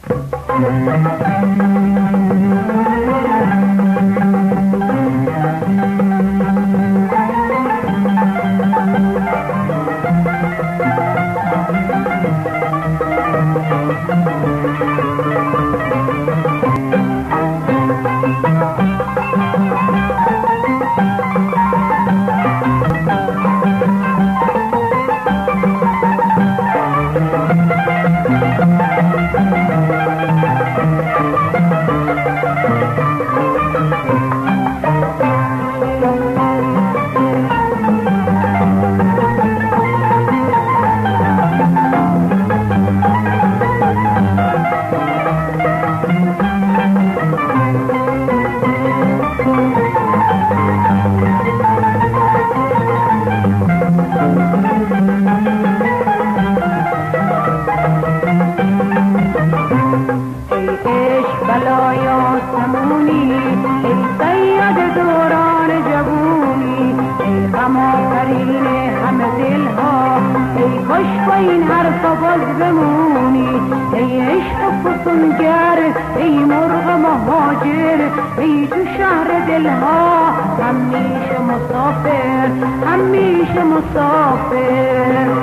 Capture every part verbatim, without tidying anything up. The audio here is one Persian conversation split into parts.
این حرفا باز بمونی ای عشق فتونگر ای مرغ مهاجر ای تو شهر دلها همیشه مسافر همیشه مسافر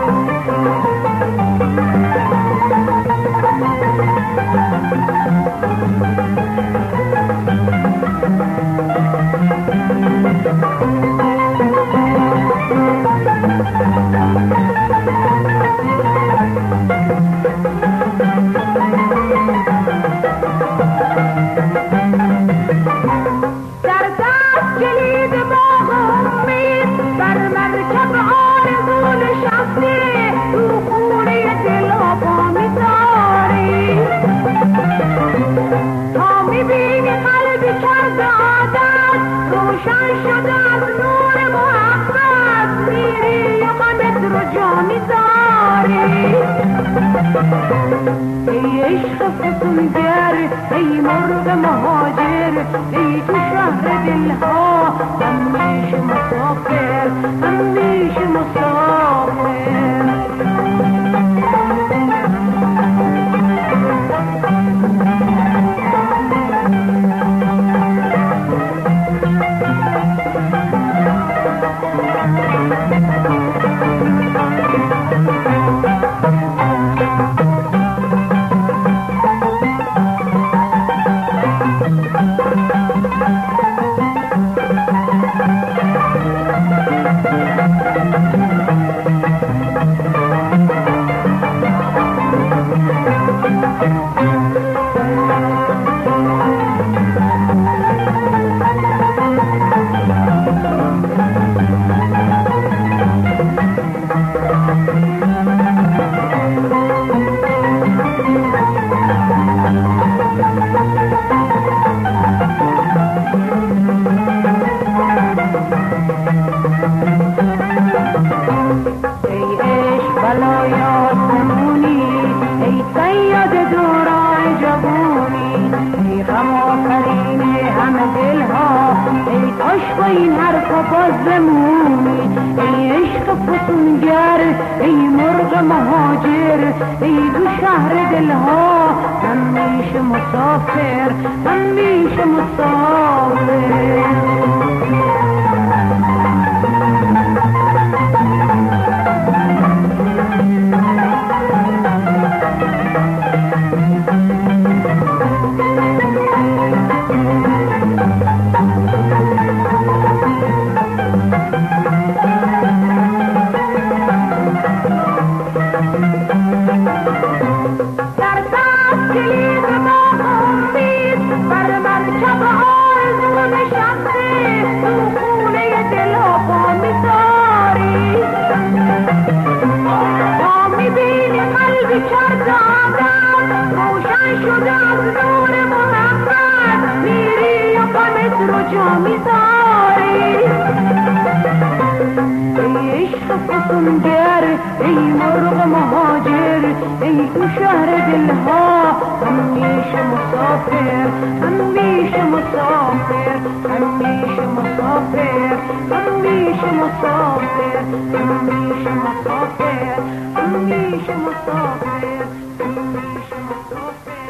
ای عشق فتونگر ای مرغ مهاجر ای تو شهر دلها همیشه مسافر همیشه مسافر این حرفا باز بمونی ای عشق فتونگر ای مرغ مهاجر ای دو شهر دلها همیشه مسافر همیشه مسافر ای مرغ مهاجر ای تو شهر دلها همیشه مسافر همیشه مسافر همیشه مسافر همیشه مسافر همیشه مسافر همیشه مسافر همیشه مسافر